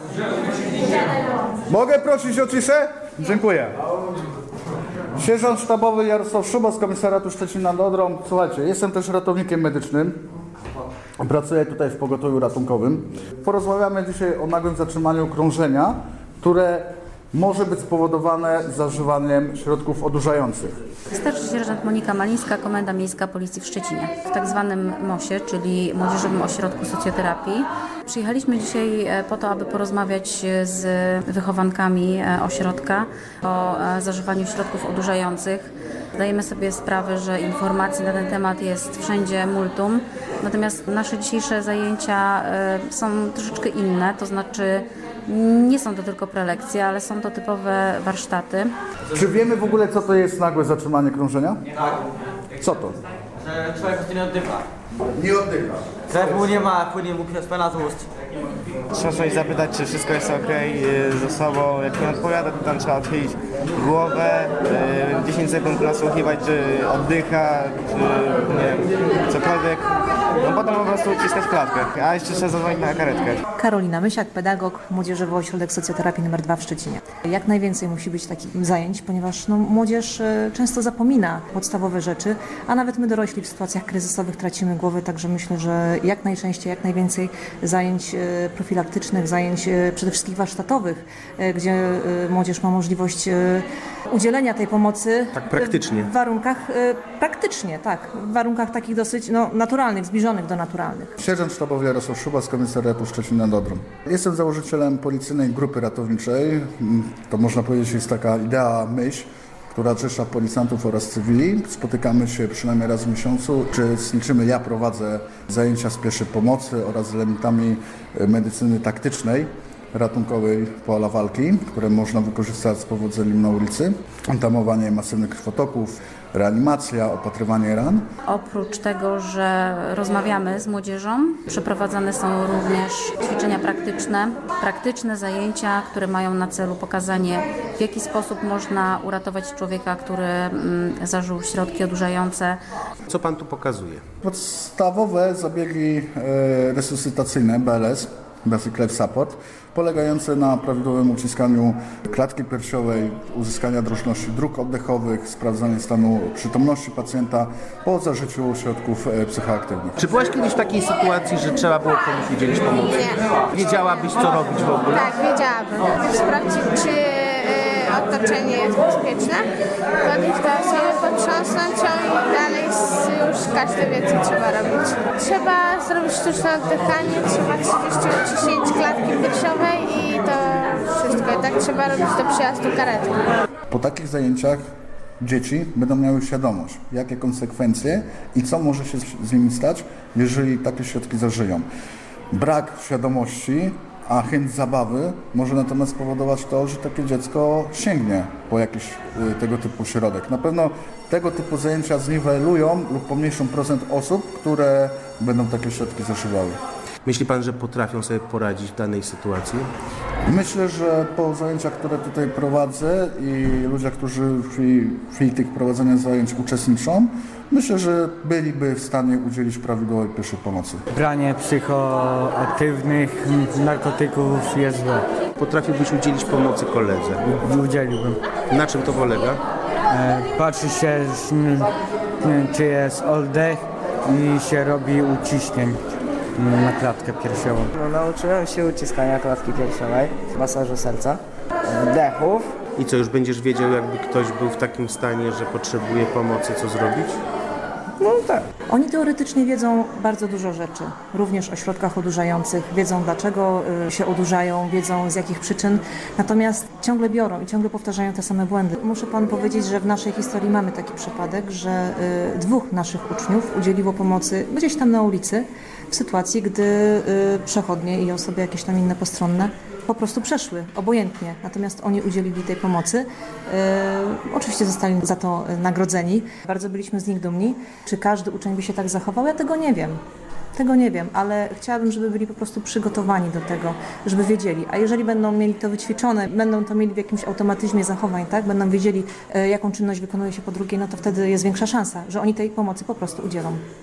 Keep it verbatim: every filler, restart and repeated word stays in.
Mogę prosić o ciszę? Dziękuję. Sierżant sztabowy Jarosław Szuba z Komisariatu Szczecin nad Odrą. Słuchajcie, jestem też ratownikiem medycznym. Pracuję tutaj w pogotowiu ratunkowym. Porozmawiamy dzisiaj o nagłym zatrzymaniu krążenia, które może być spowodowane zażywaniem środków odurzających. Starszy sierżant Monika Malińska, Komenda Miejska Policji w Szczecinie. W tak zwanym mosie, czyli Młodzieżowym Ośrodku Socjoterapii. Przyjechaliśmy dzisiaj po to, aby porozmawiać z wychowankami ośrodka o zażywaniu środków odurzających. Zdajemy sobie sprawę, że informacji na ten temat jest wszędzie multum, natomiast nasze dzisiejsze zajęcia są troszeczkę inne, to znaczy nie są to tylko prelekcje, ale są to typowe warsztaty. Czy wiemy w ogóle, co to jest nagłe zatrzymanie krążenia? Tak. Co to? Że człowiek po prostu nie oddycha. Nie oddycha. Krew mu nie ma, płynie mu przez pena z ust. Trzeba się zapytać, czy wszystko jest ok ze sobą. Jak nie odpowiada, to tam trzeba odchylić głowę, dziesięć sekund nasłuchiwać, czy oddycha, czy nie wiem, cokolwiek. No potem po prostu uciskać klatkę, a jeszcze trzeba zadzwonić na karetkę. Karolina Mysiak, pedagog, Młodzieżowy Ośrodek Socjoterapii numer dwa w Szczecinie. Jak najwięcej musi być takich zajęć, ponieważ no, młodzież często zapomina podstawowe rzeczy, a nawet my dorośli w sytuacjach kryzysowych tracimy głowę, także myślę, że jak najczęściej, jak najwięcej zajęć profilaktycznych, zajęć przede wszystkim warsztatowych, gdzie młodzież ma możliwość udzielenia tej pomocy. Tak praktycznie. W warunkach, praktycznie, tak, w warunkach takich dosyć no, naturalnych, zbliżonych do naturalnych. Sierżant sztabowy Jarosław Szuba z Komisariatu Szczecin nad Odrą. Jestem założycielem policyjnej grupy ratowniczej. To można powiedzieć jest taka idea, myśl, która zrzesza policjantów oraz cywili. Spotykamy się przynajmniej raz w miesiącu. Uczestniczymy, ja prowadzę zajęcia z pierwszej pomocy oraz z elementami medycyny taktycznej, ratunkowej pola walki, które można wykorzystać z powodzeniem na ulicy. Tamowanie masywnych krwotoków, reanimacja, opatrywanie ran. Oprócz tego, że rozmawiamy z młodzieżą, przeprowadzane są również ćwiczenia praktyczne, praktyczne zajęcia, które mają na celu pokazanie, w jaki sposób można uratować człowieka, który mm, zażył środki odurzające. Co pan tu pokazuje? Podstawowe zabiegi e, resuscytacyjne, B L S, Basic Life Support, polegające na prawidłowym uciskaniu klatki piersiowej, uzyskania drożności dróg oddechowych, sprawdzanie stanu przytomności pacjenta po zażyciu środków psychoaktywnych. Czy byłaś kiedyś w takiej sytuacji, że trzeba było komuś udzielić pomocy? Nie. Wiedziałabyś, co robić w ogóle? Tak, wiedziałabym. Sprawdzić, czy y, otoczenie jest bezpieczne, podejść do osoby, potrząsnąć ją i dalej już każdy wie, co trzeba robić. Trzeba zrobić sztuczne oddychanie, trzeba trzydzieści odciśnięć klatki piersiowej i to wszystko. I tak trzeba robić do przyjazdu karetki. Po takich zajęciach dzieci będą miały świadomość, jakie konsekwencje i co może się z nimi stać, jeżeli takie środki zażyją. Brak świadomości, a chęć zabawy może natomiast spowodować to, że takie dziecko sięgnie po jakiś y, tego typu środek. Na pewno tego typu zajęcia zniwelują lub pomniejszą procent osób, które będą takie środki zażywały. Myśli pan, że potrafią sobie poradzić w danej sytuacji? Myślę, że po zajęciach, które tutaj prowadzę i ludzie, którzy w chwili, w chwili tych prowadzenia zajęć uczestniczą, myślę, że byliby w stanie udzielić prawidłowej pierwszej pomocy. Branie psychoaktywnych narkotyków jest złe. Potrafiłbyś udzielić pomocy koledze? Udzieliłbym. Na czym to polega? E, patrzy się, czy jest oddech i się robi uciśnień na klatkę piersiową. No, nauczyłem się uciskania klatki piersiowej, masażu serca, dechów. I co, już będziesz wiedział, jakby ktoś był w takim stanie, że potrzebuje pomocy, co zrobić? No tak. Oni teoretycznie wiedzą bardzo dużo rzeczy, również o środkach odurzających, wiedzą dlaczego się odurzają, wiedzą z jakich przyczyn, natomiast ciągle biorą i ciągle powtarzają te same błędy. Muszę panu powiedzieć, że w naszej historii mamy taki przypadek, że dwóch naszych uczniów udzieliło pomocy gdzieś tam na ulicy w sytuacji, gdy przechodnie i osoby jakieś tam inne postronne po prostu przeszły, obojętnie. Natomiast oni udzielili tej pomocy. E, oczywiście zostali za to nagrodzeni. Bardzo byliśmy z nich dumni. Czy każdy uczeń by się tak zachował? Ja tego nie wiem. Tego nie wiem, ale chciałabym, żeby byli po prostu przygotowani do tego, żeby wiedzieli. A jeżeli będą mieli to wyćwiczone, będą to mieli w jakimś automatyzmie zachowań, tak? Będą wiedzieli, e, jaką czynność wykonuje się po drugiej, no to wtedy jest większa szansa, że oni tej pomocy po prostu udzielą.